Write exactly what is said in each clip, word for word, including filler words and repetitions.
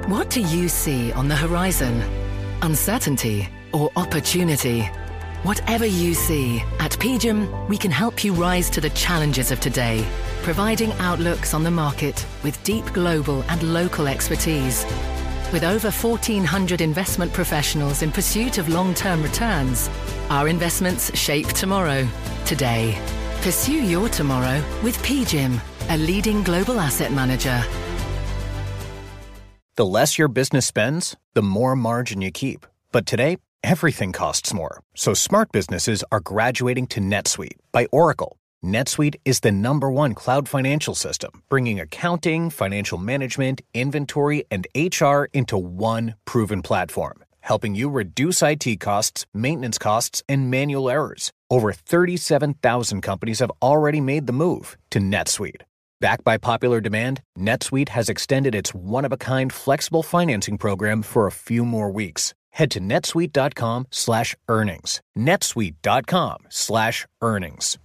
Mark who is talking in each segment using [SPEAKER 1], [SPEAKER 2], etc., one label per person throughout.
[SPEAKER 1] What do you see on the horizon? Uncertainty or opportunity? Whatever you see, at P G I M, we can help you rise to the challenges of today, providing outlooks on the market with deep global and local expertise. With over fourteen hundred investment professionals in pursuit of long-term returns, our investments shape tomorrow, today. Pursue your tomorrow with P G I M, a leading global asset manager.
[SPEAKER 2] The less your business spends, the more margin you keep. But today, everything costs more. So smart businesses are graduating to NetSuite by Oracle. NetSuite is the number one cloud financial system, bringing accounting, financial management, inventory, and H R into one proven platform, helping you reduce I T costs, maintenance costs, and manual errors. Over thirty-seven thousand companies have already made the move to NetSuite. Backed by popular demand, NetSuite has extended its one-of-a-kind flexible financing program for a few more weeks. Head to netsuite.com slash earnings. netsuite.com slash earnings.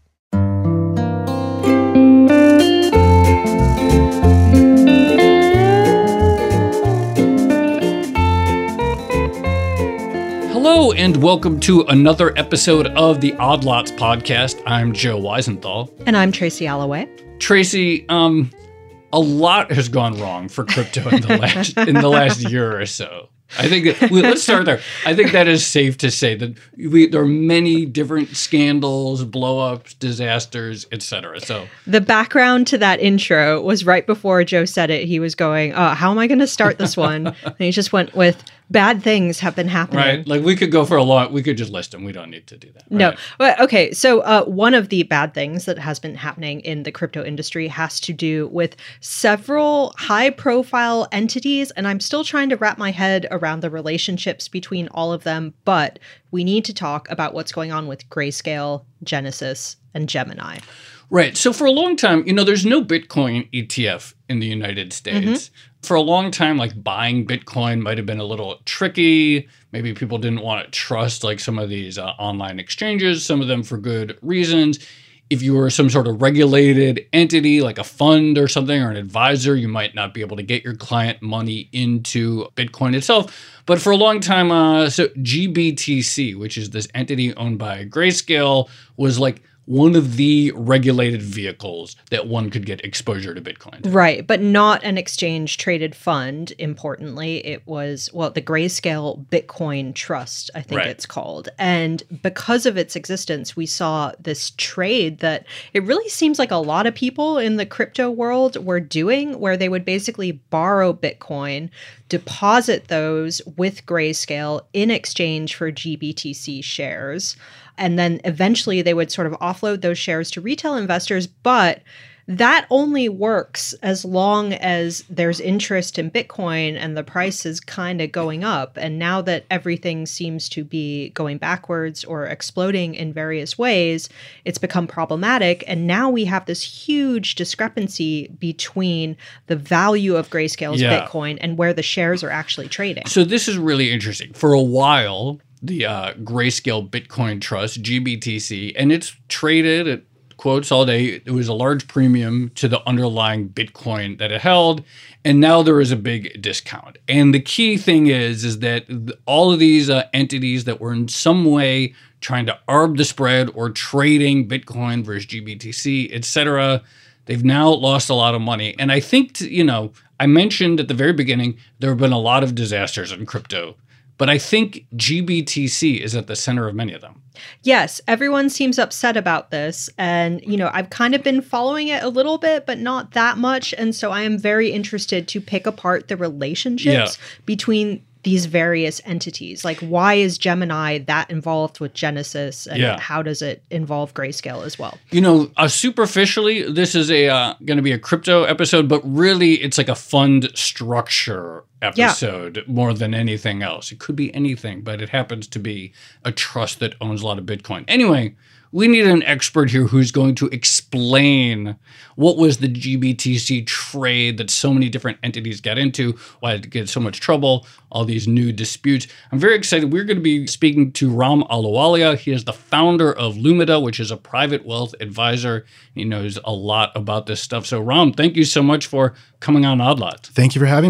[SPEAKER 3] Hello and welcome to another episode of the Odd Lots podcast. I'm Joe Weisenthal.
[SPEAKER 4] And I'm Tracy Alloway.
[SPEAKER 3] Tracy, um, a lot has gone wrong for crypto in the last in the last year or so. I think that, well, let's start there. I think that is safe to say that we, there are many different scandals, blow-ups, disasters, et cetera. So
[SPEAKER 4] the background to that intro was right before Joe said it. He was going, oh, how am I going to start this one? And he just went with, bad things have been happening.
[SPEAKER 3] Right. Like we could go for a long, we could just list them. We don't need to do that. Right?
[SPEAKER 4] No. But okay. So uh, one of the bad things that has been happening in the crypto industry has to do with several high profile entities. And I'm still trying to wrap my head around the relationships between all of them. But we need to talk about what's going on with Grayscale, Genesis, and Gemini.
[SPEAKER 3] Right. So for a long time, you know, there's no Bitcoin E T F in the United States. Mm-hmm. For a long time, like buying Bitcoin might have been a little tricky. Maybe people didn't want to trust like some of these uh, online exchanges, some of them for good reasons. If you were some sort of regulated entity like a fund or something or an advisor, you might not be able to get your client money into Bitcoin itself. But for a long time, uh, so G B T C, which is this entity owned by Grayscale, was like one of the regulated vehicles that one could get exposure to Bitcoin to.
[SPEAKER 4] Right, but not an exchange-traded fund, importantly. It was, well, the Grayscale Bitcoin Trust, I think
[SPEAKER 3] right.
[SPEAKER 4] it's called. And because of its existence, we saw this trade that it really seems like a lot of people in the crypto world were doing, where they would basically borrow Bitcoin, deposit those with Grayscale in exchange for G B T C shares. And then eventually they would sort of offload those shares to retail investors. But that only works as long as there's interest in Bitcoin and the price is kind of going up. And now that everything seems to be going backwards or exploding in various ways, it's become problematic. And now we have this huge discrepancy between the value of Grayscale's
[SPEAKER 3] yeah.
[SPEAKER 4] Bitcoin and where the shares are actually trading.
[SPEAKER 3] So this is really interesting. For a while, the uh, Grayscale Bitcoin Trust, G B T C, and it's traded at quotes all day. It was a large premium to the underlying Bitcoin that it held, and now there is a big discount. And the key thing is, is that all of these uh, entities that were in some way trying to arb the spread or trading Bitcoin versus G B T C, et cetera, they've now lost a lot of money. And I think, to, you know, I mentioned at the very beginning, there have been a lot of disasters in crypto. But I think G B T C is at the center of many of them.
[SPEAKER 4] Yes, everyone seems upset about this. And, you know, I've kind of been following it a little bit, but not that much. And so I am very interested to pick apart the relationships yeah. between these various entities. Like, why is Gemini that involved with Genesis, and
[SPEAKER 3] yeah.
[SPEAKER 4] how does it involve Grayscale as well?
[SPEAKER 3] You know, uh, superficially, this is a uh, going to be a crypto episode, but really it's like a fund structure episode yeah. more than anything else. It could be anything, but it happens to be a trust that owns a lot of Bitcoin. Anyway, we need an expert here who's going to explain what was the G B T C trade that so many different entities got into, why it gets so much trouble, all these new disputes. I'm very excited. We're going to be speaking to Ram Ahluwalia. He is the founder of Lumida, which is a private wealth advisor. He knows a lot about this stuff. So Ram, thank you so much for coming on Odd Lots.
[SPEAKER 5] Thank you for having me.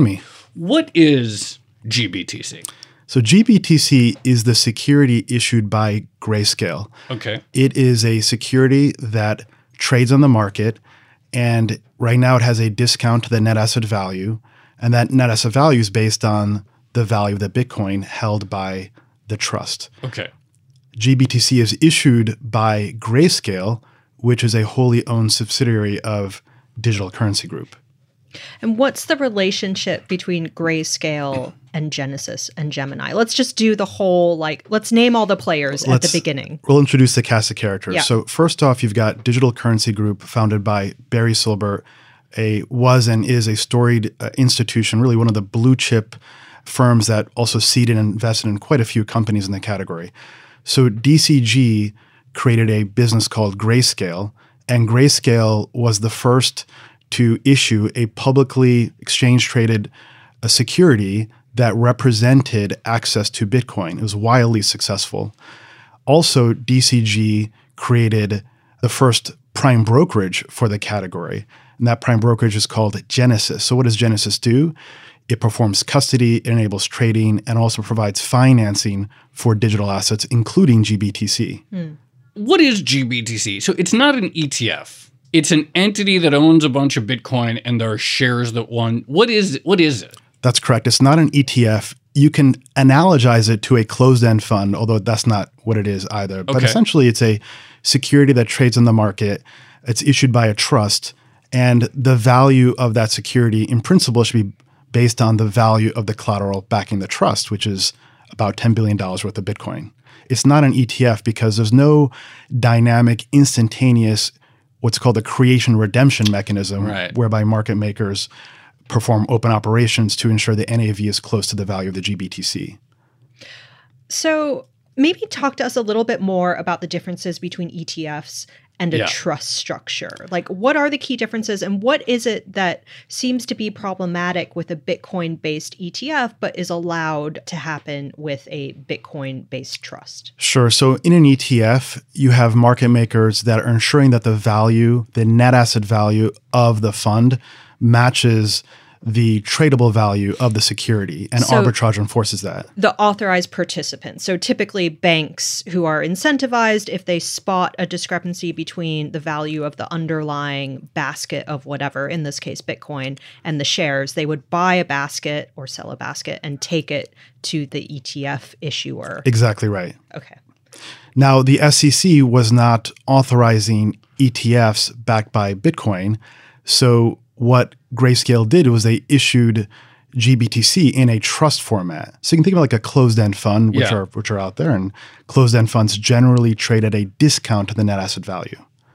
[SPEAKER 3] What is G B T C?
[SPEAKER 5] So G B T C is the security issued by Grayscale.
[SPEAKER 3] Okay.
[SPEAKER 5] It is a security that trades on the market, and right now it has a discount to the net asset value, and that net asset value is based on the value of the Bitcoin held by the trust.
[SPEAKER 3] Okay.
[SPEAKER 5] G B T C is issued by Grayscale, which is a wholly owned subsidiary of Digital Currency Group.
[SPEAKER 4] And what's the relationship between Grayscale and Genesis and Gemini? Let's just do the whole, like, let's name all the players
[SPEAKER 5] Let's,
[SPEAKER 4] at the beginning.
[SPEAKER 5] We'll introduce the cast of characters.
[SPEAKER 4] Yeah.
[SPEAKER 5] So first off, you've got Digital Currency Group, founded by Barry Silbert, a was and is a storied uh, institution, really one of the blue chip firms that also seeded and invested in quite a few companies in the category. So D C G created a business called Grayscale, and Grayscale was the first to issue a publicly exchange-traded uh, security that represented access to Bitcoin. It was wildly successful. Also, D C G created the first prime brokerage for the category, and that prime brokerage is called Genesis. So what does Genesis do? It performs custody, it enables trading, and also provides financing for digital assets, including G B T C.
[SPEAKER 4] Mm.
[SPEAKER 3] What is G B T C? So it's not an E T F. It's an entity that owns a bunch of Bitcoin, and there are shares that one. What is it? What is it?
[SPEAKER 5] That's correct. It's not an E T F. You can analogize it to a closed-end fund, although that's not what it is either. But
[SPEAKER 3] Okay.
[SPEAKER 5] essentially, it's a security that trades on the market. It's issued by a trust, and the value of that security, in principle, should be based on the value of the collateral backing the trust, which is about ten billion dollars worth of Bitcoin. It's not an E T F because there's no dynamic, instantaneous, what's called a creation redemption mechanism,
[SPEAKER 3] Right.
[SPEAKER 5] whereby market makers perform open operations to ensure the N A V is close to the value of the G B T C.
[SPEAKER 4] So maybe talk to us a little bit more about the differences between E T Fs and a
[SPEAKER 3] Yeah.
[SPEAKER 4] trust structure. Like, what are the key differences, and what is it that seems to be problematic with a Bitcoin-based E T F but is allowed to happen with a Bitcoin-based trust?
[SPEAKER 5] Sure. So in an E T F, you have market makers that are ensuring that the value, the net asset value of the fund matches the tradable value of the security, and
[SPEAKER 4] So-
[SPEAKER 5] arbitrage enforces that.
[SPEAKER 4] The authorized participants. So typically banks who are incentivized, if they spot a discrepancy between the value of the underlying basket of whatever, in this case Bitcoin, and the shares, they would buy a basket or sell a basket and take it to the E T F issuer.
[SPEAKER 5] Exactly right.
[SPEAKER 4] Okay.
[SPEAKER 5] Now, the S E C was not authorizing E T Fs backed by Bitcoin. So what Grayscale did was they issued G B T C in a trust format. So you can think of it like a closed-end fund, which
[SPEAKER 3] Yeah.
[SPEAKER 5] are which are out there, and closed-end funds generally trade at a discount to the net asset value.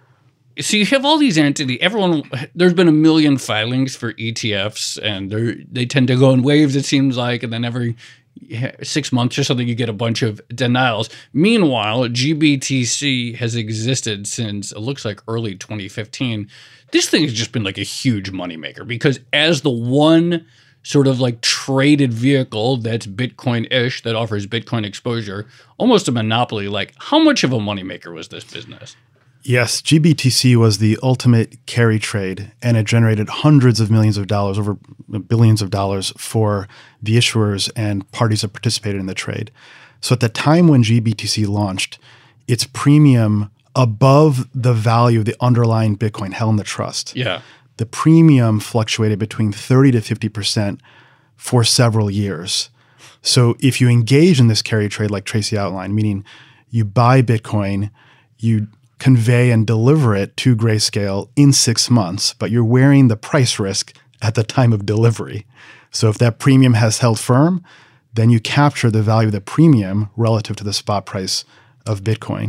[SPEAKER 3] So you have all these entities. Everyone, there's been a million filings for E T Fs, and they they tend to go in waves. It seems like, and then every six months or something, you get a bunch of denials. Meanwhile, G B T C has existed since it looks like early twenty fifteen. This thing has just been like a huge moneymaker because as the one sort of like traded vehicle that's Bitcoin-ish, that offers Bitcoin exposure, almost a monopoly. Like, how much of a moneymaker was this business?
[SPEAKER 5] Yes, G B T C was the ultimate carry trade, and it generated hundreds of millions of dollars, over billions of dollars for the issuers and parties that participated in the trade. So at the time when G B T C launched, its premium above the value of the underlying Bitcoin held in the trust.
[SPEAKER 3] Yeah.
[SPEAKER 5] The premium fluctuated between thirty to fifty percent for several years. So if you engage in this carry trade like Tracy outlined, meaning you buy Bitcoin, you convey and deliver it to Grayscale in six months, but you're wearing the price risk at the time of delivery. So if that premium has held firm, then you capture the value of the premium relative to the spot price of Bitcoin.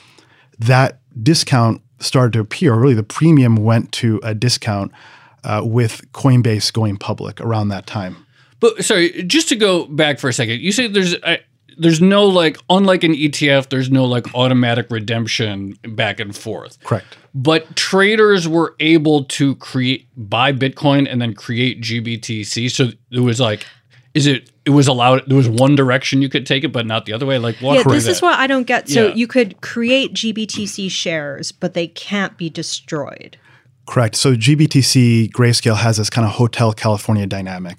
[SPEAKER 5] That discount started to appear, really the premium went to a discount uh, with Coinbase going public around that time.
[SPEAKER 3] But sorry, just to go back for a second, you say there's uh, there's no like, unlike an E T F, there's no like automatic redemption back and forth.
[SPEAKER 5] Correct.
[SPEAKER 3] But traders were able to create, buy Bitcoin and then create G B T C. So it was like, is it, it was allowed, there was one direction you could take it, but not the other way? Like, walk
[SPEAKER 4] Yeah,
[SPEAKER 3] through
[SPEAKER 4] this
[SPEAKER 3] that.
[SPEAKER 4] is what I don't get. So
[SPEAKER 3] Yeah.
[SPEAKER 4] you could create G B T C shares, but they can't be destroyed.
[SPEAKER 5] Correct. So G B T C Grayscale has this kind of Hotel California dynamic.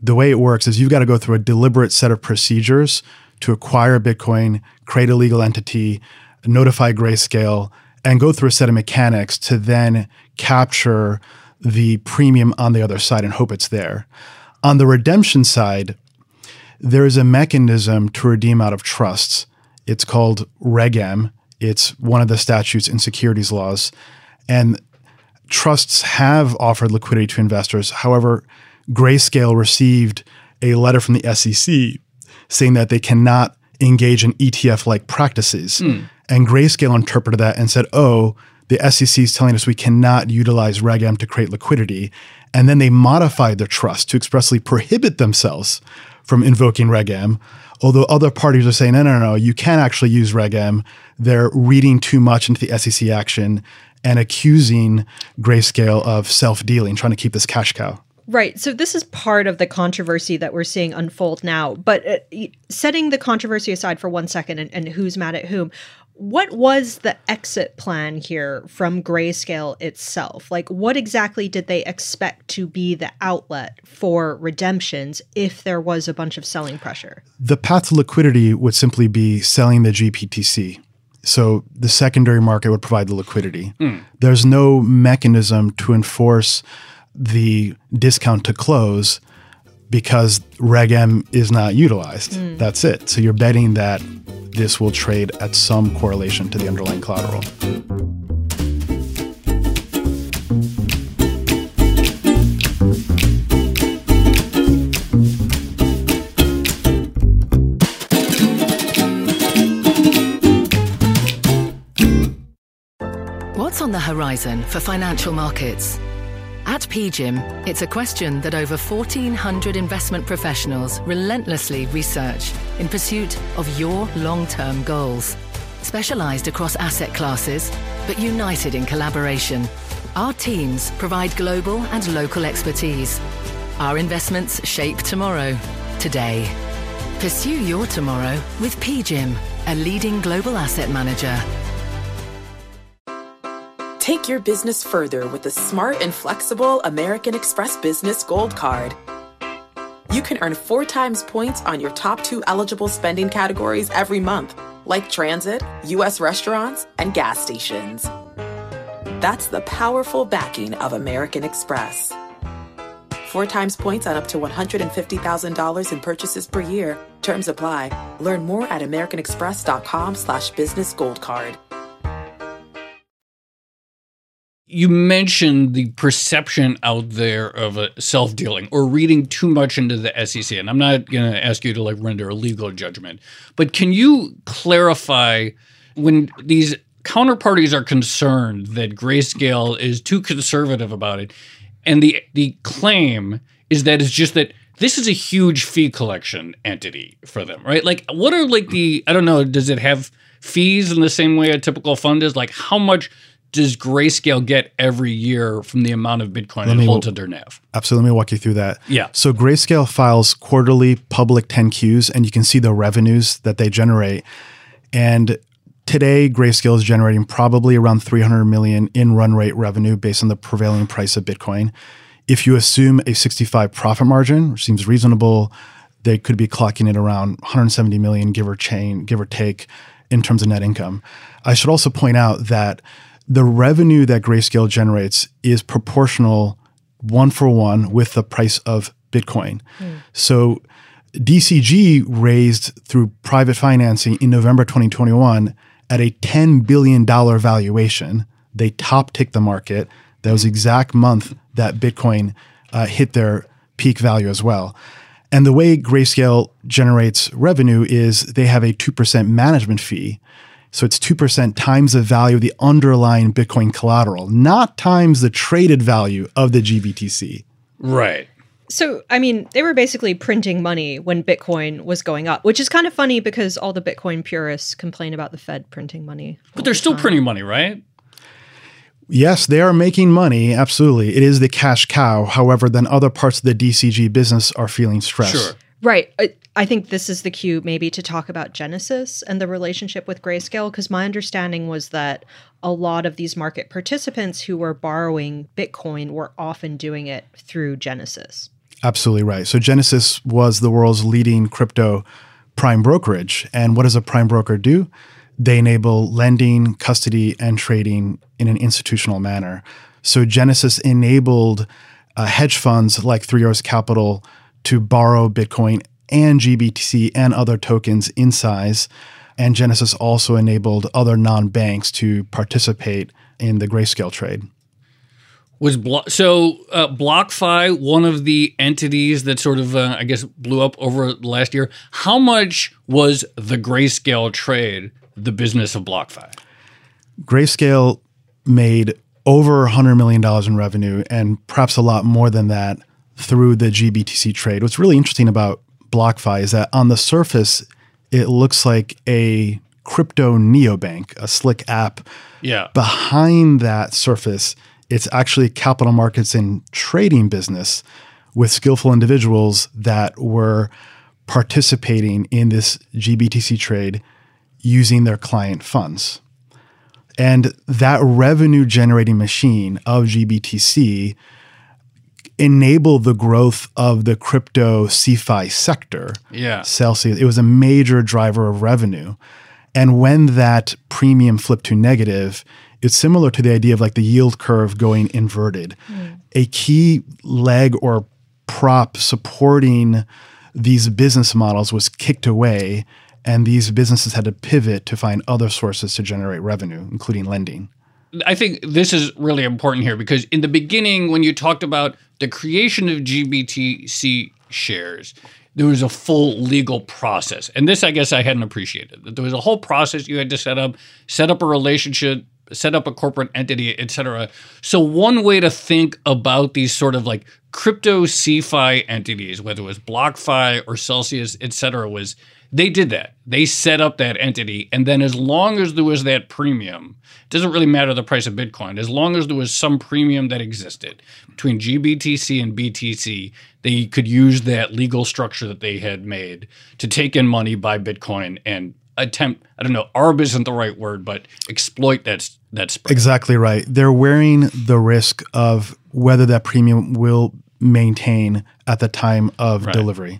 [SPEAKER 5] the way it works is you've got to go through a deliberate set of procedures to acquire Bitcoin, create a legal entity, notify Grayscale, and go through a set of mechanics to then capture the premium on the other side and hope it's there. On the redemption side, there is a mechanism to redeem out of trusts. It's called Reg M. It's one of the statutes in securities laws. And trusts have offered liquidity to investors. However, Grayscale received a letter from the S E C saying that they cannot engage in E T F-like practices. Mm. And Grayscale interpreted that and said, oh, the S E C is telling us we cannot utilize Reg M to create liquidity. And then they modified their trust to expressly prohibit themselves from invoking Reg M, although other parties are saying, no, no, no, you can't actually use Reg M. They're reading too much into the S E C action and accusing Grayscale of self-dealing, trying to keep this cash cow.
[SPEAKER 4] Right. So this is part of the controversy that we're seeing unfold now. But uh, setting the controversy aside for one second and, and who's mad at whom, what was the exit plan here from Grayscale itself? Like, what exactly did they expect to be the outlet for redemptions if there was a bunch of selling pressure?
[SPEAKER 5] The path to liquidity would simply be selling the G B T C. So the secondary market would provide the liquidity. Mm. There's no mechanism to enforce the discount to close because Reg M is not utilized. Mm. That's it. So you're betting that this will trade at some correlation to the underlying collateral.
[SPEAKER 1] What's on the horizon for financial markets? At P G I M, it's a question that over fourteen hundred investment professionals relentlessly research in pursuit of your long-term goals. Specialized across asset classes, but united in collaboration, our teams provide global and local expertise. Our investments shape tomorrow, today. Pursue your tomorrow with P G I M, a leading global asset manager.
[SPEAKER 6] Take your business further with the smart and flexible American Express Business Gold Card. You can earn four times points on your top two eligible spending categories every month, like transit, U S restaurants, and gas stations. That's the powerful backing of American Express. Four times points on up to one hundred fifty thousand dollars in purchases per year. Terms apply. Learn more at americanexpress.com slash business gold card.
[SPEAKER 3] You mentioned the perception out there of a self-dealing or reading too much into the S E C. And I'm not going to ask you to like render a legal judgment, but can you clarify when these counterparties are concerned that Grayscale is too conservative about it, and the the claim is that it's just that this is a huge fee collection entity for them, right? Like, what are like the, I don't know, does it have fees in the same way a typical fund is? Like, how much does Grayscale get every year from the amount of Bitcoin it holds under N A V?
[SPEAKER 5] Absolutely. Let me walk you through that.
[SPEAKER 3] Yeah.
[SPEAKER 5] So Grayscale files quarterly public ten Qs, and you can see the revenues that they generate. And today, Grayscale is generating probably around three hundred million in run rate revenue based on the prevailing price of Bitcoin. If you assume a sixty-five profit margin, which seems reasonable, they could be clocking it around one hundred seventy million, give or chain, give or take, in terms of net income. I should also point out that the revenue that Grayscale generates is proportional one for one with the price of Bitcoin. Mm. So D C G raised through private financing in November twenty twenty-one at a ten billion dollars valuation. They top ticked the market. That was the exact month that Bitcoin uh, hit their peak value as well. And the way Grayscale generates revenue is they have a two percent management fee. So it's two percent times the value of the underlying Bitcoin collateral, not times the traded value of the G B T C.
[SPEAKER 3] Right.
[SPEAKER 4] So, I mean, they were basically printing money when Bitcoin was going up, which is kind of funny because all the Bitcoin purists complain about the Fed printing money.
[SPEAKER 3] But they're still printing money, right?
[SPEAKER 5] Yes, they are making money. Absolutely. It is the cash cow. However, then other parts of the D C G business are feeling stress.
[SPEAKER 3] Sure.
[SPEAKER 4] Right. I, I think this is the cue maybe to talk about Genesis and the relationship with Grayscale, because my understanding was that a lot of these market participants who were borrowing Bitcoin were often doing it through Genesis.
[SPEAKER 5] Absolutely right. So Genesis was the world's leading crypto prime brokerage. And what does a prime broker do? They enable lending, custody, and trading in an institutional manner. So Genesis enabled uh, hedge funds like Three Arrows Capital to borrow Bitcoin and G B T C and other tokens in size. And Genesis also enabled other non-banks to participate in the Grayscale trade.
[SPEAKER 3] Was Blo- so uh, BlockFi one of the entities that sort of, uh, I guess, blew up over the last year? How much was the Grayscale trade the business of BlockFi?
[SPEAKER 5] Grayscale made over one hundred million dollars in revenue and perhaps a lot more than that through the G B T C trade. What's really interesting about BlockFi is that on the surface, it looks like a crypto neobank, a slick app.
[SPEAKER 3] Yeah.
[SPEAKER 5] Behind that surface, it's actually a capital markets and trading business with skillful individuals that were participating in this G B T C trade using their client funds. And that revenue generating machine of G B T C enabled the growth of the crypto CeFi sector.
[SPEAKER 3] Yeah.
[SPEAKER 5] Celsius. It was a major driver of revenue. And when that premium flipped to negative, it's similar to the idea of like the yield curve going inverted. Mm. A key leg or prop supporting these business models was kicked away, and these businesses had to pivot to find other sources to generate revenue, including lending.
[SPEAKER 3] I think this is really important here because in the beginning, when you talked about the creation of G B T C shares, there was a full legal process. And this, I guess, I hadn't appreciated. That there was a whole process you had to set up, set up a relationship, set up a corporate entity, et cetera. So one way to think about these sort of like crypto CeFi entities, whether it was BlockFi or Celsius, et cetera, was they did that. They set up that entity. And then as long as there was that premium, it doesn't really matter the price of Bitcoin, as long as there was some premium that existed between G B T C and B T C, they could use that legal structure that they had made to take in money, buy Bitcoin, and attempt, I don't know, arb isn't the right word, but exploit that, that spread.
[SPEAKER 5] Exactly right. They're wearing the risk of whether that premium will maintain at the time of
[SPEAKER 3] Right.
[SPEAKER 5] delivery.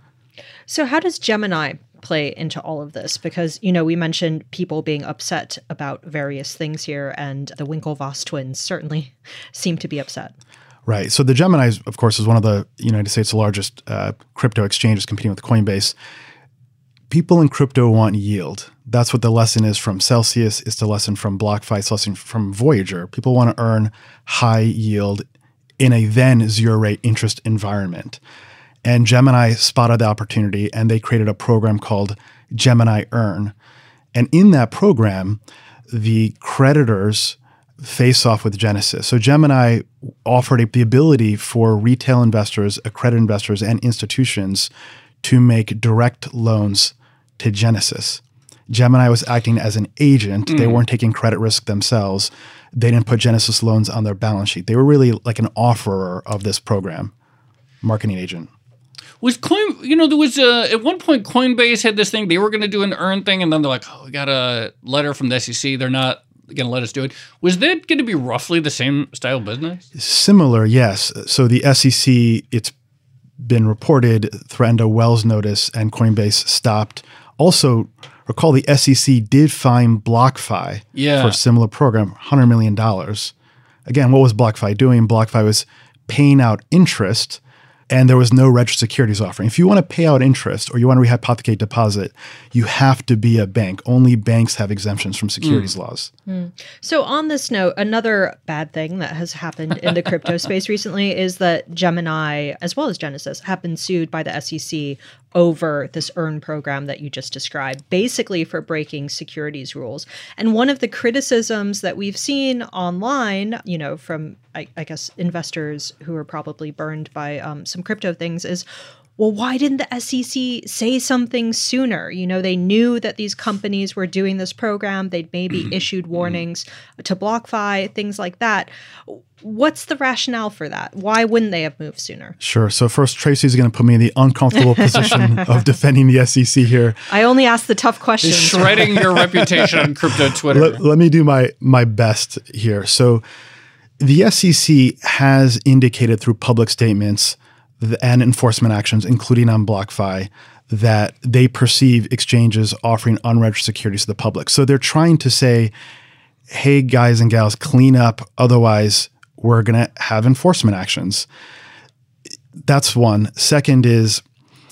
[SPEAKER 4] So how does Gemini play into all of this? Because, you know, we mentioned people being upset about various things here, and the Winklevoss twins certainly seem to be upset.
[SPEAKER 5] Right. So the Gemini, of course, is one of the United States' largest uh, crypto exchanges competing with Coinbase. People in crypto want yield. That's what the lesson is from Celsius. It's the lesson from BlockFi. It's the lesson from Voyager. People want to earn high yield in a then zero rate interest environment. And Gemini spotted the opportunity, and they created a program called Gemini Earn. And in that program, the creditors face off with Genesis. So Gemini offered a, the ability for retail investors, accredited investors, and institutions to make direct loans to Genesis. Gemini was acting as an agent. Mm. They weren't taking credit risk themselves. They didn't put Genesis loans on their balance sheet. They were really like an offerer of this program, marketing agent.
[SPEAKER 3] Was Coin, you know, there was a, at one point Coinbase had this thing, they were going to do an earn thing, and then they're like, oh, we got a letter from the S E C. They're not going to let us do it. Was that going to be roughly the same style business?
[SPEAKER 5] Similar, yes. So the S E C, it's been reported, threatened a Wells notice, and Coinbase stopped. Also, recall the S E C did fine BlockFi
[SPEAKER 3] yeah.
[SPEAKER 5] for a similar program, one hundred million dollars. Again, what was BlockFi doing? BlockFi was paying out interest, and there was no registered securities offering. If you want to pay out interest or you want to rehypothecate deposit, you have to be a bank. Only banks have exemptions from securities mm. laws.
[SPEAKER 4] Mm. So on this note, another bad thing that has happened in the crypto space recently is that Gemini, as well as Genesis, have been sued by the S E C over this earn program that you just described, basically for breaking securities rules. And one of the criticisms that we've seen online, you know, from, I, I guess, investors who are probably burned by um, some crypto things is, well, why didn't the S E C say something sooner? You know, they knew that these companies were doing this program. They'd maybe issued warnings to BlockFi, things like that. What's the rationale for that? Why wouldn't they have moved sooner?
[SPEAKER 5] Sure. So first, Tracy's going to put me in the uncomfortable position of defending the S E C here.
[SPEAKER 4] I only ask the tough questions.
[SPEAKER 3] Shredding your reputation on crypto Twitter.
[SPEAKER 5] Let, let me do my my best here. So the S E C has indicated through public statements and enforcement actions, including on BlockFi, that they perceive exchanges offering unregistered securities to the public. So they're trying to say, hey, guys and gals, clean up. Otherwise, we're going to have enforcement actions. That's one. Second is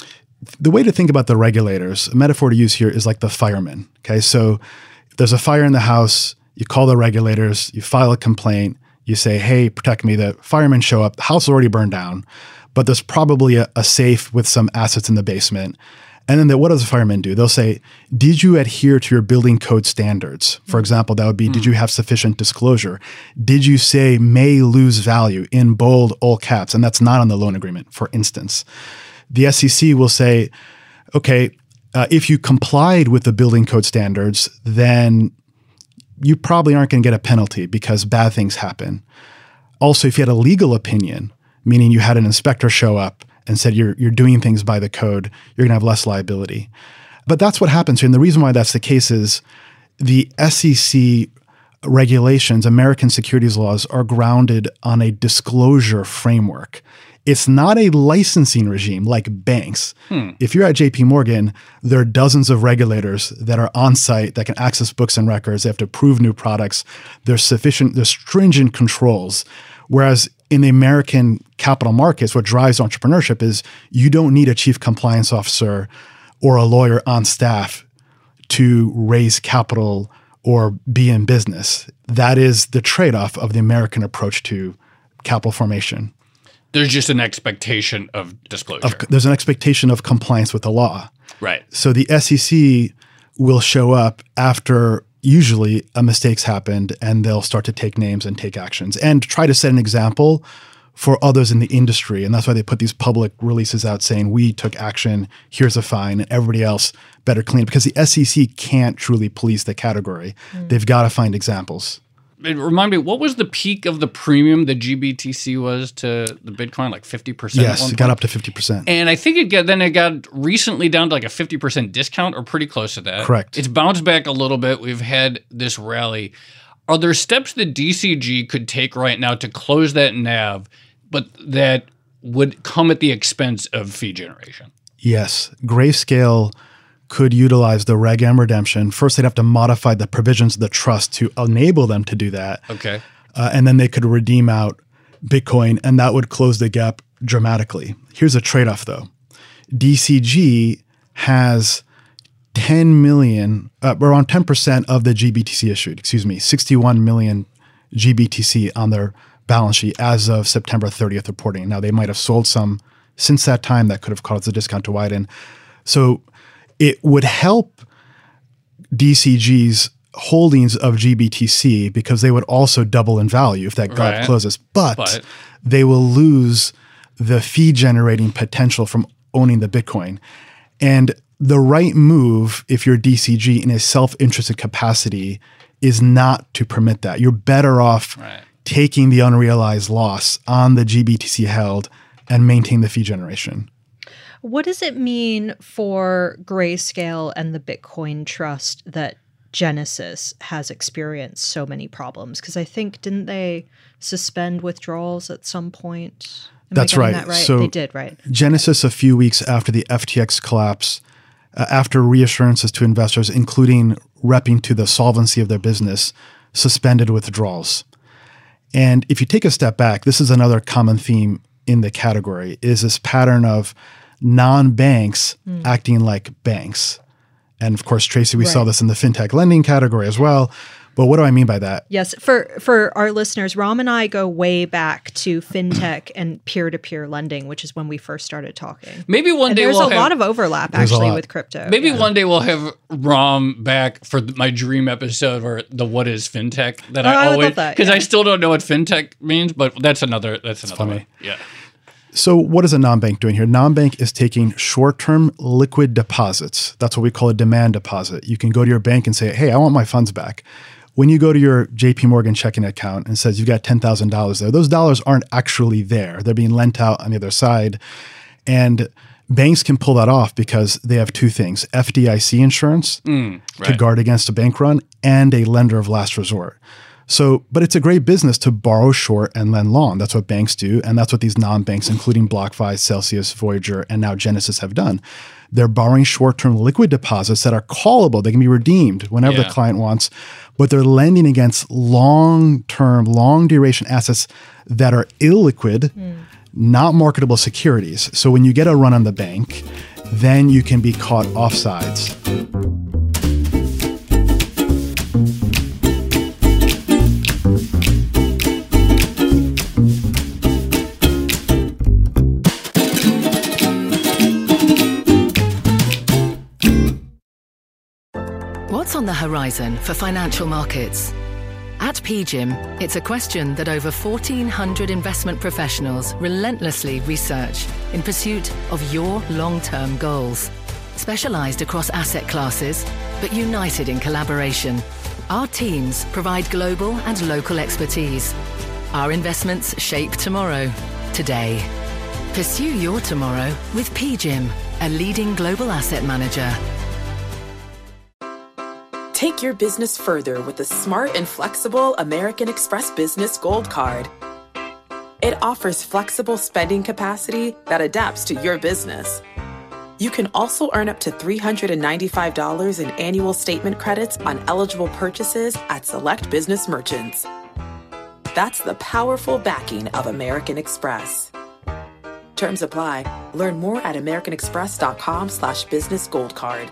[SPEAKER 5] the way to think about the regulators, a metaphor to use here is like the firemen. Okay, so if there's a fire in the house, you call the regulators, you file a complaint, you say, hey, protect me. The firemen show up. The house is already burned down, but there's probably a, a safe with some assets in the basement. And then the, what does the firemen do? They'll say, did you adhere to your building code standards? For example, that would be, mm. did you have sufficient disclosure? Did you say may lose value in bold, all caps? And that's not on the loan agreement, for instance. The S E C will say, okay, uh, if you complied with the building code standards, then you probably aren't going to get a penalty because bad things happen. Also, if you had a legal opinion, meaning you had an inspector show up and said you're you're doing things by the code, you're going to have less liability. But that's what happens here. And the reason why that's the case is the S E C regulations, American securities laws, are grounded on a disclosure framework. It's not a licensing regime like banks. Hmm. If you're at J P Morgan, there are dozens of regulators that are on site that can access books and records. They have to approve new products. There's sufficient, there's stringent controls. Whereas in the American capital markets, what drives entrepreneurship is you don't need a chief compliance officer or a lawyer on staff to raise capital or be in business. That is the trade-off of the American approach to capital formation.
[SPEAKER 3] There's just an expectation of disclosure.
[SPEAKER 5] Of, there's an expectation of compliance with the law.
[SPEAKER 3] Right.
[SPEAKER 5] So the S E C will show up after usually a mistake's happened, and they'll start to take names and take actions and try to set an example for others in the industry. And that's why they put these public releases out saying, we took action, here's a fine, and everybody else better clean it. Because the S E C can't truly police the category. Mm. They've got to find examples.
[SPEAKER 3] It remind me, what was the peak of the premium the G B T C was to the Bitcoin? Like fifty percent?
[SPEAKER 5] Yes, it got up to fifty percent.
[SPEAKER 3] And I think it got then it got recently down to like a fifty percent discount or pretty close to that.
[SPEAKER 5] Correct.
[SPEAKER 3] It's bounced back a little bit. We've had this rally. Are there steps that D C G could take right now to close that N A V, but that would come at the expense of fee generation?
[SPEAKER 5] Yes. Grayscale could utilize the Reg M redemption. First, they'd have to modify the provisions of the trust to enable them to do that.
[SPEAKER 3] Okay.
[SPEAKER 5] Uh, and then they could redeem out Bitcoin, and that would close the gap dramatically. Here's a trade-off, though. D C G has ten million, uh, around ten percent of the G B T C issued, excuse me, sixty-one million G B T C on their balance sheet as of September thirtieth reporting. Now, they might have sold some since that time that could have caused the discount to widen. So it would help D C G's holdings of G B T C because they would also double in value if that gap
[SPEAKER 3] right.
[SPEAKER 5] closes. But,
[SPEAKER 3] but
[SPEAKER 5] they will lose the fee generating potential from owning the Bitcoin. And the right move, if you're D C G in a self-interested capacity, is not to permit that. You're better off
[SPEAKER 3] right.
[SPEAKER 5] taking the unrealized loss on the G B T C held and maintain the fee generation.
[SPEAKER 4] What does it mean for Grayscale and the Bitcoin Trust that Genesis has experienced so many problems? Because I think, didn't they suspend withdrawals at some point? Am
[SPEAKER 5] That's
[SPEAKER 4] I
[SPEAKER 5] right.
[SPEAKER 4] That right.
[SPEAKER 5] So
[SPEAKER 4] they did, right?
[SPEAKER 5] Genesis, a few weeks after the F T X collapse, uh, after reassurances to investors, including repping to the solvency of their business, suspended withdrawals. And if you take a step back, this is another common theme in the category, is this pattern of non-banks mm. acting like banks. And of course, Tracy, we right. saw this in the fintech lending category as well. But what do I mean by that?
[SPEAKER 4] Yes. For for our listeners, Ram and I go way back to fintech and peer-to-peer lending, which is when we first started talking.
[SPEAKER 3] Maybe one
[SPEAKER 4] and
[SPEAKER 3] day
[SPEAKER 4] there's
[SPEAKER 3] we'll
[SPEAKER 4] a
[SPEAKER 3] have,
[SPEAKER 4] lot of overlap actually with crypto.
[SPEAKER 3] Maybe
[SPEAKER 4] yeah.
[SPEAKER 3] one day we'll have Ram back for my dream episode or the what is fintech that
[SPEAKER 4] oh,
[SPEAKER 3] I,
[SPEAKER 4] I
[SPEAKER 3] always
[SPEAKER 4] because
[SPEAKER 3] yeah. I still don't know what fintech means, but that's another that's another
[SPEAKER 5] funny.
[SPEAKER 3] One. Yeah.
[SPEAKER 5] So what is a non-bank doing here? Non-bank is taking short-term liquid deposits. That's what we call a demand deposit. You can go to your bank and say, hey, I want my funds back. When you go to your J P Morgan checking account and says you've got ten thousand dollars there, those dollars aren't actually there. They're being lent out on the other side. And banks can pull that off because they have two things, F D I C insurance
[SPEAKER 3] mm, right.
[SPEAKER 5] to guard against a bank run and a lender of last resort. So, but it's a great business to borrow short and lend long. That's what banks do. And that's what these non-banks, including BlockFi, Celsius, Voyager, and now Genesis have done. They're borrowing short-term liquid deposits that are callable. They can be redeemed whenever
[SPEAKER 3] Yeah.
[SPEAKER 5] the client wants, but they're lending against long-term, long-duration assets that are illiquid, mm. not marketable securities. So when you get a run on the bank, then you can be caught offsides.
[SPEAKER 1] What's on the horizon for financial markets? At P G I M, it's a question that over fourteen hundred investment professionals relentlessly research in pursuit of your long-term goals. Specialized across asset classes, but united in collaboration, our teams provide global and local expertise. Our investments shape tomorrow, today. Pursue your tomorrow with P G I M, a leading global asset manager.
[SPEAKER 6] Take your business further with the smart and flexible American Express Business Gold Card. It offers flexible spending capacity that adapts to your business. You can also earn up to three hundred ninety-five dollars in annual statement credits on eligible purchases at select business merchants. That's the powerful backing of American Express. Terms apply. Learn more at americanexpress.com slash business gold card.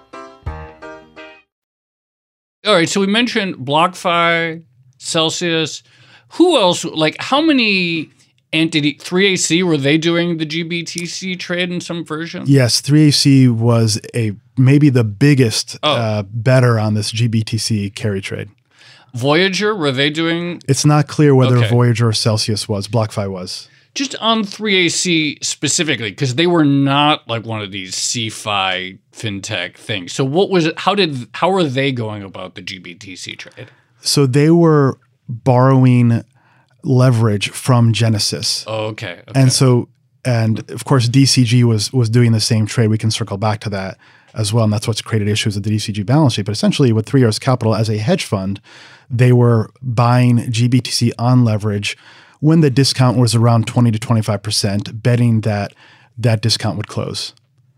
[SPEAKER 3] All right, so we mentioned BlockFi, Celsius. Who else? Like, how many entity three A C were they doing the G B T C trade in some version?
[SPEAKER 5] Yes, three A C was a maybe the biggest
[SPEAKER 3] oh.
[SPEAKER 5] uh, bettor on this G B T C carry trade.
[SPEAKER 3] Voyager, were they doing?
[SPEAKER 5] It's not clear whether
[SPEAKER 3] okay.
[SPEAKER 5] Voyager or Celsius was. BlockFi was.
[SPEAKER 3] Just on three A C specifically, because they were not like one of these C-Fi fintech things. So what was it? How did how were they going about the G B T C trade?
[SPEAKER 5] So they were borrowing leverage from Genesis.
[SPEAKER 3] Oh, okay. okay.
[SPEAKER 5] And so, and of course, D C G was was doing the same trade. We can circle back to that as well, and that's what's created issues with the D C G balance sheet. But essentially, with Three Arrows Capital as a hedge fund, they were buying G B T C on leverage when the discount was around twenty to twenty-five percent, betting that that discount would close.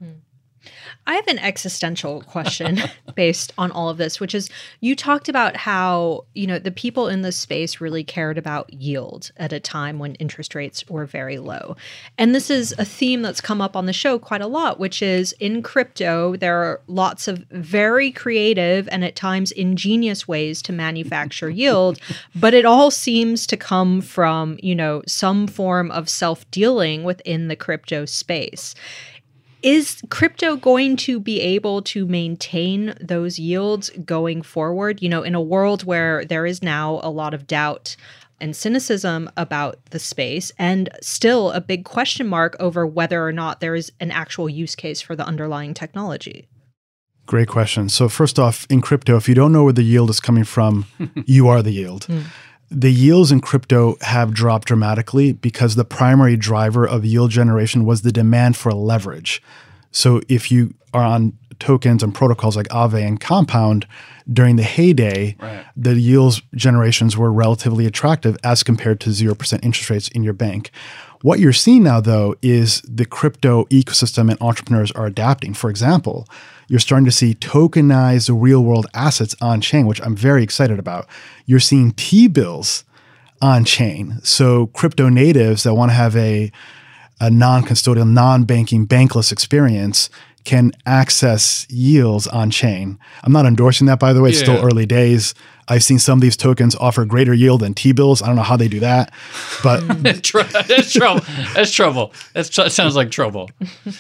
[SPEAKER 4] I have an existential question based on all of this, which is you talked about how, you know, the people in this space really cared about yield at a time when interest rates were very low. And this is a theme that's come up on the show quite a lot, which is in crypto, there are lots of very creative and at times ingenious ways to manufacture yield, but it all seems to come from, you know, some form of self-dealing within the crypto space. Is crypto going to be able to maintain those yields going forward? You know, in a world where there is now a lot of doubt and cynicism about the space and still a big question mark over whether or not there is an actual use case for the underlying technology.
[SPEAKER 5] Great question. So first off, in crypto, if you don't know where the yield is coming from, you are the yield. Mm. The yields in crypto have dropped dramatically because the primary driver of yield generation was the demand for leverage. So if you are on tokens and protocols like Aave and Compound during the heyday, right. the yields generations were relatively attractive as compared to zero percent interest rates in your bank. What you're seeing now, though, is the crypto ecosystem and entrepreneurs are adapting. For example, you're starting to see tokenized real-world assets on-chain, which I'm very excited about. You're seeing T-bills on-chain. So crypto natives that want to have a, a non-custodial, non-banking, bankless experience can access yields on-chain. I'm not endorsing that, by the way. It's yeah. still early days. I've seen some of these tokens offer greater yield than T-bills. I don't know how they do that, but
[SPEAKER 3] that's trouble. That's trouble. That's, that sounds like trouble.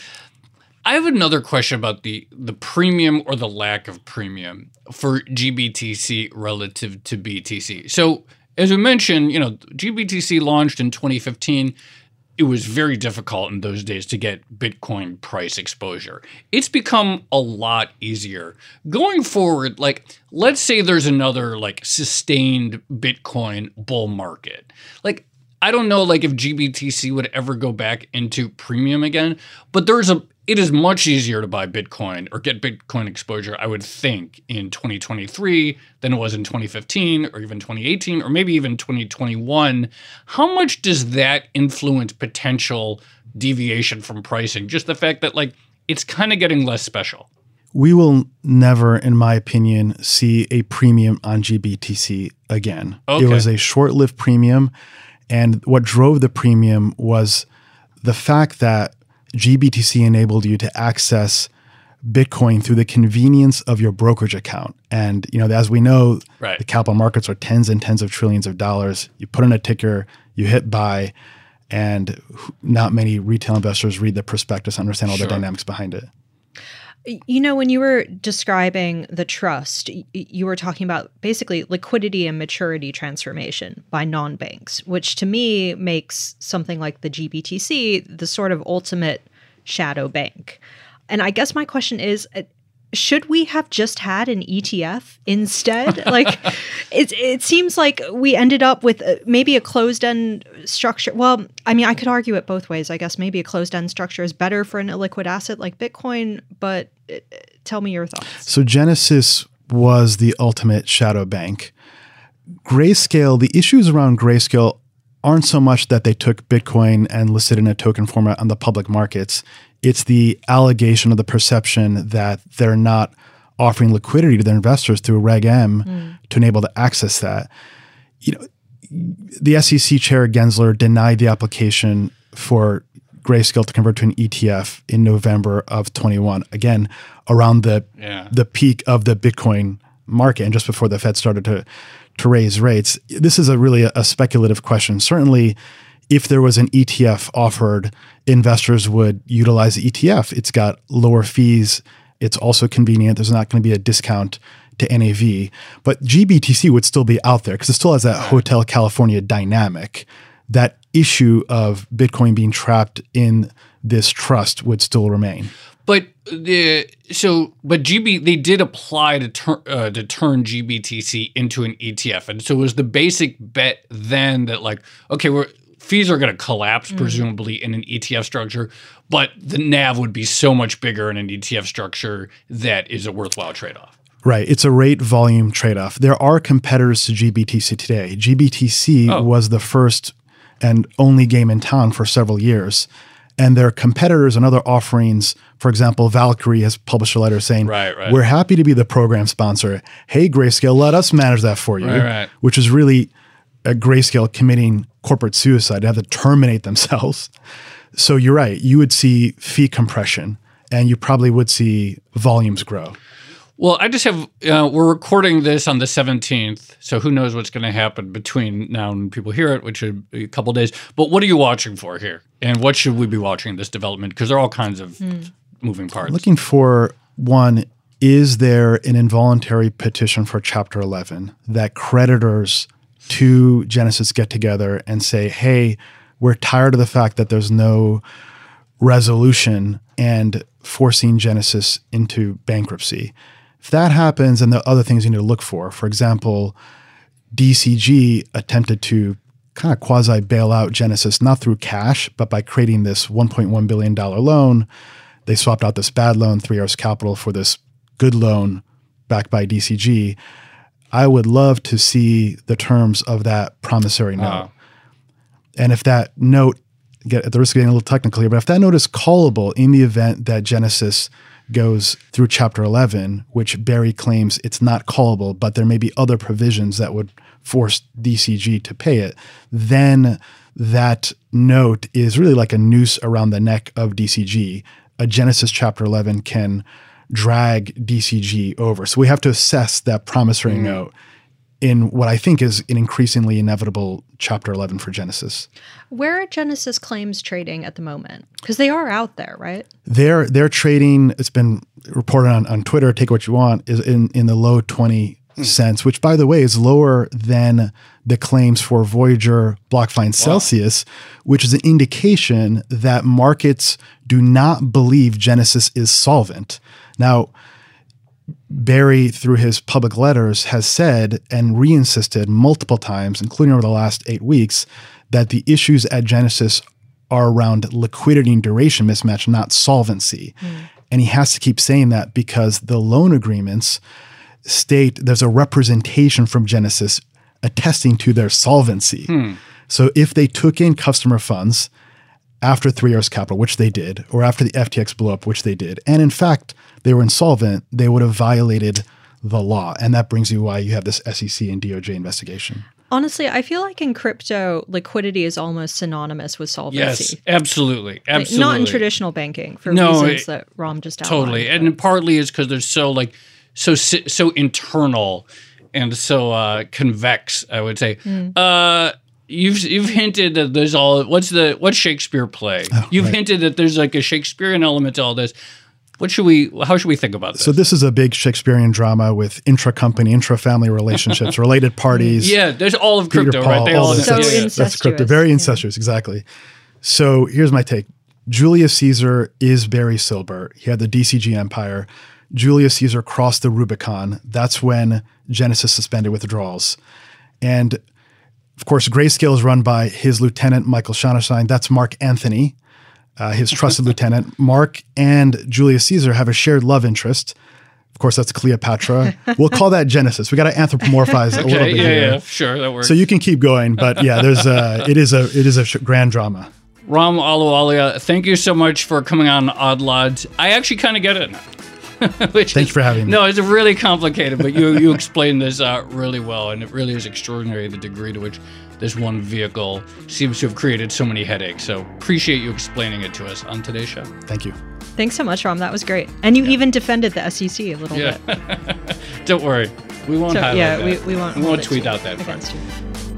[SPEAKER 3] I have another question about the the premium or the lack of premium for G B T C relative to B T C. So, as we mentioned, you know, G B T C launched in twenty fifteen. It was very difficult in those days to get Bitcoin price exposure. It's become a lot easier. Going forward, like, let's say there's another, like, sustained Bitcoin bull market. Like, I don't know, like, if G B T C would ever go back into premium again, but there's a it is much easier to buy Bitcoin or get Bitcoin exposure, I would think, in twenty twenty-three than it was in twenty fifteen or even twenty eighteen or maybe even twenty twenty-one. How much does that influence potential deviation from pricing? Just the fact that, like, it's kind of getting less special.
[SPEAKER 5] We will never, in my opinion, see a premium on G B T C again.
[SPEAKER 3] Okay.
[SPEAKER 5] It was a short-lived premium, and what drove the premium was the fact that G B T C enabled you to access Bitcoin through the convenience of your brokerage account. And, you know, as we know,
[SPEAKER 3] right.
[SPEAKER 5] the capital markets are tens and tens of trillions of dollars. You put in a ticker, you hit buy, and not many retail investors read the prospectus, understand all
[SPEAKER 3] Sure.
[SPEAKER 5] the dynamics behind it.
[SPEAKER 4] You know, when you were describing the trust, you were talking about basically liquidity and maturity transformation by non-banks, which to me makes something like the G B T C the sort of ultimate shadow bank. And I guess my question is, should we have just had an E T F instead? Like, it, it seems like we ended up with maybe a closed-end structure. Well, I mean, I could argue it both ways. I guess maybe a closed-end structure is better for an illiquid asset like Bitcoin, but uh, tell me your thoughts.
[SPEAKER 5] So Genesis was the ultimate shadow bank. Grayscale, the issues around Grayscale aren't so much that they took Bitcoin and listed in a token format on the public markets. It's the allegation of the perception that they're not offering liquidity to their investors through Reg M mm. to enable to access that. You know, the S E C chair Gensler denied the application for Grayscale to convert to an E T F in November of twenty-one. Again, around the
[SPEAKER 3] yeah.
[SPEAKER 5] the peak of the Bitcoin market and just before the Fed started to to raise rates. This is a really a, a speculative question. Certainly, if there was an E T F offered, investors would utilize the E T F. It's got lower fees. It's also convenient. There's not going to be a discount to N A V. But G B T C would still be out there because it still has that Hotel California dynamic. That issue of Bitcoin being trapped in this trust would still remain.
[SPEAKER 3] But the so but G B they did apply to turn uh, to turn G B T C into an E T F, and so it was the basic bet then that, like, okay, we're fees are going to collapse, mm. presumably, in an E T F structure, but the N A V would be so much bigger in an E T F structure that is a worthwhile trade-off.
[SPEAKER 5] Right. It's a rate volume trade-off. There are competitors to G B T C today. G B T C oh. was the first and only game in town for several years. And their competitors and other offerings, for example, Valkyrie has published a letter saying,
[SPEAKER 3] right, right.
[SPEAKER 5] we're happy to be the program sponsor. Hey, Grayscale, let us manage that for you,
[SPEAKER 3] right, right.
[SPEAKER 5] which is really a Grayscale committing corporate suicide to have to terminate themselves. So you're right. You would see fee compression and you probably would see volumes grow.
[SPEAKER 3] Well, I just have, uh, we're recording this on the seventeenth, so who knows what's going to happen between now and people hear it, which should be a couple of days. But what are you watching for here? And what should we be watching in this development? Because there are all kinds of mm. moving parts.
[SPEAKER 5] Looking for, one, is there an involuntary petition for Chapter eleven that creditors to Genesis get together and say, hey, we're tired of the fact that there's no resolution and forcing Genesis into bankruptcy. If that happens, and the other things you need to look for, for example, D C G attempted to kind of quasi bail out Genesis, not through cash, but by creating this one point one billion dollars loan. They swapped out this bad loan, Three Arrows Capital, for this good loan backed by D C G. I would love to see the terms of that promissory note. Uh-huh. And if that note, get at the risk of getting a little technical here, but if that note is callable in the event that Genesis goes through Chapter eleven, which Barry claims it's not callable, but there may be other provisions that would force D C G to pay it, then that note is really like a noose around the neck of D C G. A Genesis Chapter eleven can drag D C G over. So we have to assess that promissory mm-hmm. note in what I think is an increasingly inevitable Chapter eleven for Genesis.
[SPEAKER 4] Where are Genesis claims trading at the moment? Because they are out there, right?
[SPEAKER 5] They're they're trading, it's been reported on, on Twitter, take what you want, is in, in the low twenty mm. cents, which, by the way, is lower than the claims for Voyager, BlockFi, and Celsius, wow. which is an indication that markets do not believe Genesis is solvent. Now, Barry, through his public letters, has said and re-insisted multiple times, including over the last eight weeks, that the issues at Genesis are around liquidity and duration mismatch, not solvency. Mm. And he has to keep saying that because the loan agreements state there's a representation from Genesis attesting to their solvency. Hmm. So if they took in customer funds after Three Arrows Capital, which they did, or after the F T X blew up, which they did, and in fact, they were insolvent, they would have violated the law. And that brings you why you have this S E C and D O J investigation.
[SPEAKER 4] Honestly, I feel like in crypto, liquidity is almost synonymous with solvency.
[SPEAKER 3] Yes, absolutely. Absolutely.
[SPEAKER 4] Like, not in traditional banking for
[SPEAKER 3] no,
[SPEAKER 4] reasons
[SPEAKER 3] it,
[SPEAKER 4] that Ram just outlined.
[SPEAKER 3] Totally. But. And partly it's because they're so like so so internal and so uh, convex, I would say. Mm. Uh, you've you've hinted that there's all what's the what's Shakespeare play? Oh, you've right. hinted that there's like a Shakespearean element to all this. What should we? How should we think about this?
[SPEAKER 5] So this is a big Shakespearean drama with intra-company, intra-family relationships, related parties.
[SPEAKER 3] Yeah, there's all of crypto,
[SPEAKER 5] Peter, Paul,
[SPEAKER 3] right? They
[SPEAKER 5] all
[SPEAKER 3] all
[SPEAKER 5] this.
[SPEAKER 4] so
[SPEAKER 3] yeah,
[SPEAKER 4] incestuous.
[SPEAKER 5] That's crypto. Very
[SPEAKER 4] yeah.
[SPEAKER 5] incestuous, exactly. So here's my take. Julius Caesar is Barry Silbert. He had the D C G empire. Julius Caesar crossed the Rubicon. That's when Genesis suspended withdrawals. And of course, Grayscale is run by his lieutenant, Michael Schonenstein. That's Mark Anthony. Uh, his trusted lieutenant. Mark and Julius Caesar have a shared love interest. Of course, that's Cleopatra. We'll call that Genesis. We got to anthropomorphize
[SPEAKER 3] okay,
[SPEAKER 5] a little bit
[SPEAKER 3] yeah,
[SPEAKER 5] here.
[SPEAKER 3] Yeah, sure, that works.
[SPEAKER 5] So you can keep going, but yeah, there's a, it is a it is a sh- grand drama.
[SPEAKER 3] Ram Ahluwalia, thank you so much for coming on Odd Lots. I actually kind of get it now. Which
[SPEAKER 5] Thank
[SPEAKER 3] is,
[SPEAKER 5] you for having me.
[SPEAKER 3] No, it's really complicated, but you you explained this uh, really well, and it really is extraordinary the degree to which this one vehicle seems to have created so many headaches. So appreciate you explaining it to us on today's show.
[SPEAKER 5] Thank you.
[SPEAKER 4] Thanks so much, Ram. That was great. And you yeah. even defended the S E C a little
[SPEAKER 3] yeah.
[SPEAKER 4] bit.
[SPEAKER 3] Don't worry. We won't
[SPEAKER 4] so,
[SPEAKER 3] highlight
[SPEAKER 4] yeah,
[SPEAKER 3] that.
[SPEAKER 4] We, we won't,
[SPEAKER 3] we won't tweet out that
[SPEAKER 4] against you.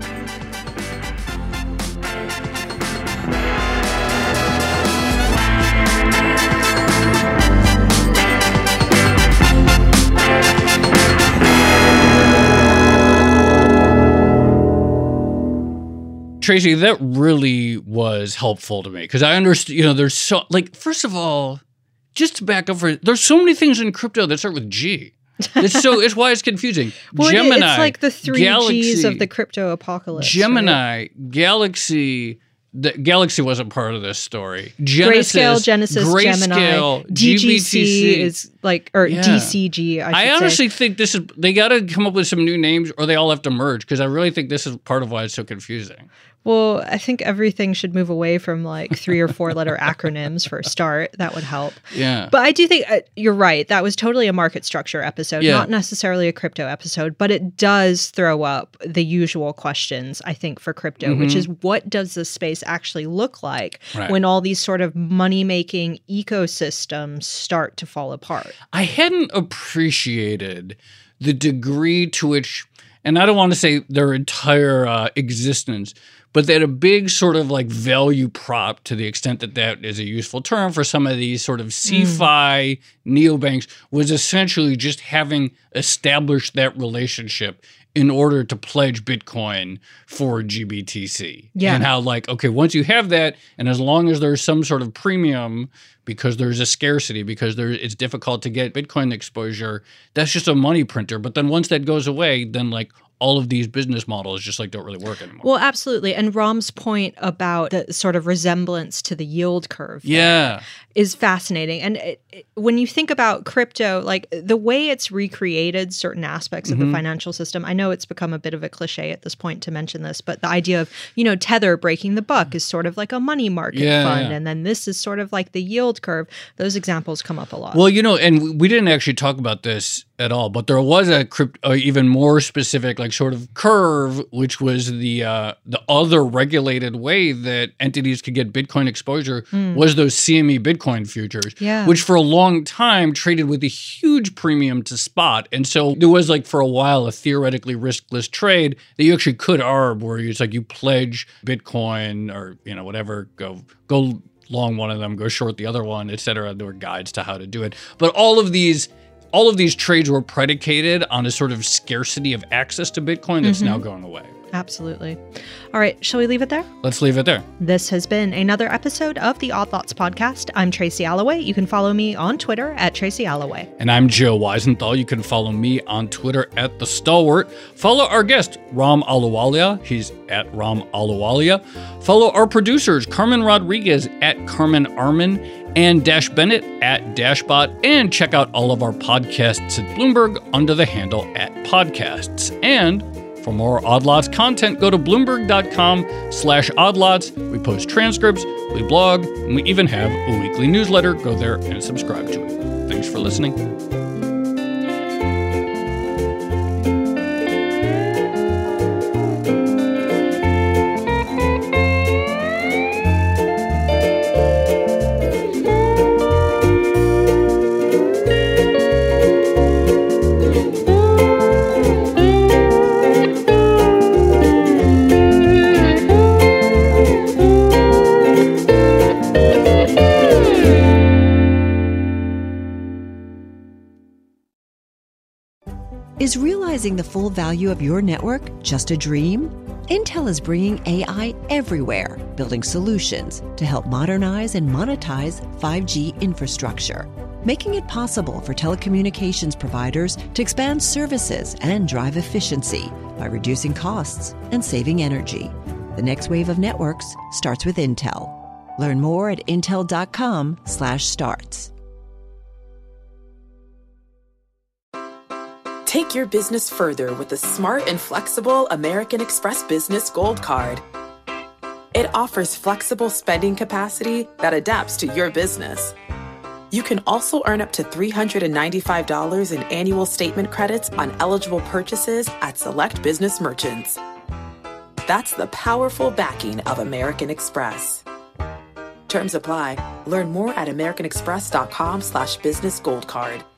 [SPEAKER 3] Tracy, that really was helpful to me because I understand, you know, there's so, like, first of all, just to back up for there's so many things in crypto that start with G. It's so, it's why it's confusing.
[SPEAKER 4] Well,
[SPEAKER 3] Gemini.
[SPEAKER 4] It's like the three
[SPEAKER 3] Galaxy,
[SPEAKER 4] G's of the crypto apocalypse.
[SPEAKER 3] Gemini,
[SPEAKER 4] right?
[SPEAKER 3] Galaxy, the Galaxy wasn't part of this story. Genesis,
[SPEAKER 4] Grayscale, Genesis,
[SPEAKER 3] Grayscale,
[SPEAKER 4] Gemini, D G C
[SPEAKER 3] G B T C
[SPEAKER 4] is like, or
[SPEAKER 3] yeah.
[SPEAKER 4] D C G. I, should
[SPEAKER 3] I honestly
[SPEAKER 4] say.
[SPEAKER 3] think this is, they got to come up with some new names or they all have to merge because I really think this is part of why it's so confusing.
[SPEAKER 4] Well, I think everything should move away from like three or four letter acronyms for a start. That would help.
[SPEAKER 3] Yeah.
[SPEAKER 4] But I do think uh, you're right. That was totally a market structure episode,
[SPEAKER 3] yeah.
[SPEAKER 4] not necessarily a crypto episode, but it does throw up the usual questions, I think, for crypto, mm-hmm. which is what does this space actually look like right. when all these sort of money-making ecosystems start to fall apart?
[SPEAKER 3] I hadn't appreciated the degree to which, and I don't want to say their entire uh, existence, but they had a big sort of like value prop to the extent that that is a useful term for some of these sort of C-Fi mm. neobanks was essentially just having established that relationship in order to pledge Bitcoin for G B T C.
[SPEAKER 4] Yeah.
[SPEAKER 3] And how like, okay, once you have that, and as long as there's some sort of premium because there's a scarcity, because there it's difficult to get Bitcoin exposure, that's just a money printer. But then once that goes away, then like all of these business models just like don't really work anymore.
[SPEAKER 4] Well, absolutely. And Ram's point about the sort of resemblance to the yield curve
[SPEAKER 3] yeah.
[SPEAKER 4] is fascinating. And it, it, when you think about crypto, like the way it's recreated certain aspects of mm-hmm. the financial system, I know it's become a bit of a cliche at this point to mention this, but the idea of, you know, Tether breaking the buck is sort of like a money market
[SPEAKER 3] yeah,
[SPEAKER 4] fund.
[SPEAKER 3] yeah.
[SPEAKER 4] And then this is sort of like the yield curve. Those examples come up a lot.
[SPEAKER 3] Well, you know, and we didn't actually talk about this at all, but there was a crypto, uh, even more specific, like sort of curve, which was the uh, the other regulated way that entities could get Bitcoin exposure mm. was those C M E Bitcoin futures,
[SPEAKER 4] yeah.
[SPEAKER 3] which for a long time traded with a huge premium to spot. And so there was like for a while a theoretically riskless trade that you actually could arb, where it's like you pledge Bitcoin or, you know, whatever, go go long one of them, go short the other one, et cetera. There were guides to how to do it. But all of these All of these trades were predicated on a sort of scarcity of access to Bitcoin that's mm-hmm. now going away.
[SPEAKER 4] Absolutely. All right, shall we leave it there?
[SPEAKER 3] Let's leave it there.
[SPEAKER 4] This has been another episode of the Odd Lots podcast. I'm Tracy Alloway. You can follow me on Twitter at Tracy Alloway.
[SPEAKER 3] And I'm Joe Weisenthal. You can follow me on Twitter at The Stalwart. Follow our guest, Ram Ahluwalia. He's at Ram Ahluwalia. Follow our producers, Carmen Rodriguez at Carmen Armin and Dash Bennett at Dashbot. And check out all of our podcasts at Bloomberg under the handle at Podcasts. And for more Odd Lots content, go to Bloomberg.com slash oddlots. We post transcripts, we blog, and we even have a weekly newsletter. Go there and subscribe to it. Thanks for listening.
[SPEAKER 7] Is realizing the full value of your network just a dream? Intel is bringing A I everywhere, building solutions to help modernize and monetize five G infrastructure, making it possible for telecommunications providers to expand services and drive efficiency by reducing costs and saving energy. The next wave of networks starts with Intel. Learn more at intel.com slash starts.
[SPEAKER 6] Take your business further with the smart and flexible American Express Business Gold Card. It offers flexible spending capacity that adapts to your business. You can also earn up to three hundred ninety-five dollars in annual statement credits on eligible purchases at select business merchants. That's the powerful backing of American Express. Terms apply. Learn more at americanexpress.com slash business gold card.